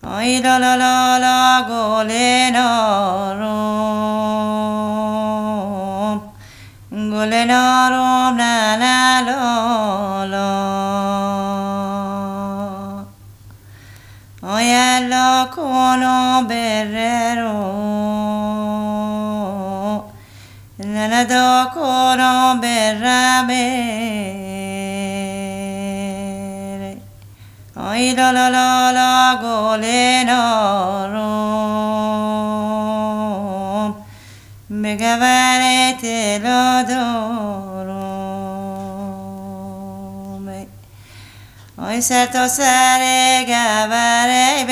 آی لا لا لا لا گل نارم گل نارم نه نه لا لا آی الله کنم بررو نه نه دا کنم برمه آی لا لا لا لا گل نارم به گور طلا دارم آی سر تا سر گور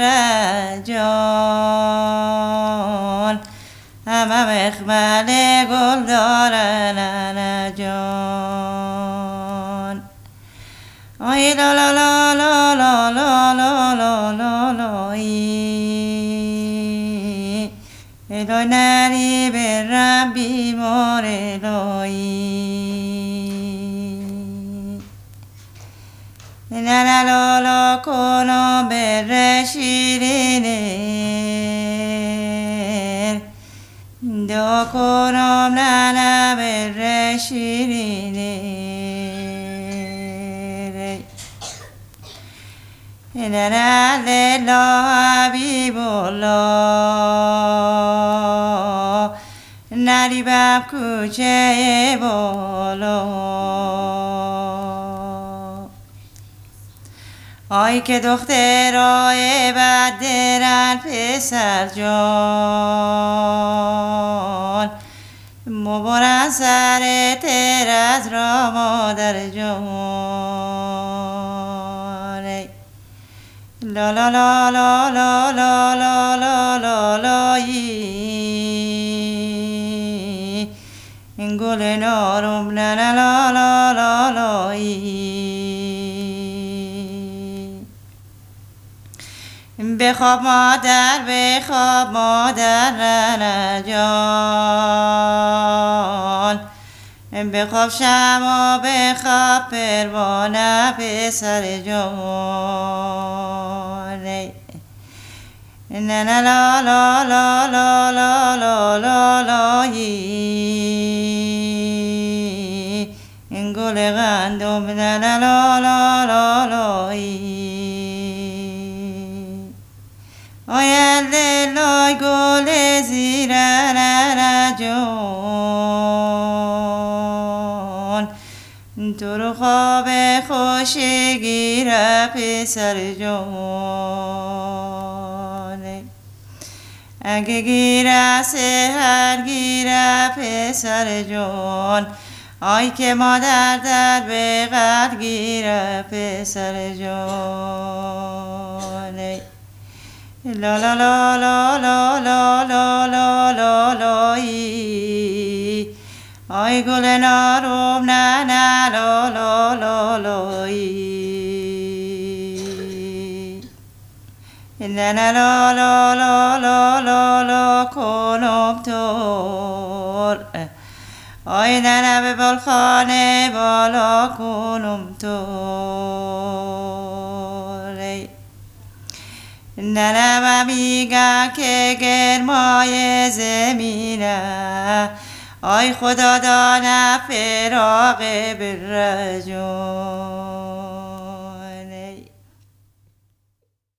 برجان همه مخمل گل دارن جان آی لا لا لا لا لا لا لا لا لا لا الهی نری برم بیمار الهی نه نه لا لا کنم بر شیرینه دو کنم نه نه بر شیرینه نه نه لیلا حبیب الله نریبم کوچه بالا آی که دخترای بد درن پسر جان مبارن سر تر از را مادر جان لا لا لا لا لا لا لا لا لا لا این گل نارم نه نه لا لا لا لا بخواب مادر بخواب مادر نه جان بخواب شما بخواب پروانه پسر جان نه نه لا لا لا لا لا لا لا لا این گل گندم نه نه لا لا لا لا آی لای گل زیره نه جان تو رو خواب خوشی گیره پسر جان اگه گیره سحر گیره پسر جان آی که مادر در بغل گیره پسر جان لا لا لا لا لا لا لا لا لا لا آی گل نارم نه نه لا لا لا لا نه نه لا لا لا لا لا لا کنم تور آی نه نه به بالخانه بالا کنم تور نه نه من میگم که گرمای زمینه آی خدا دانه فراق برجون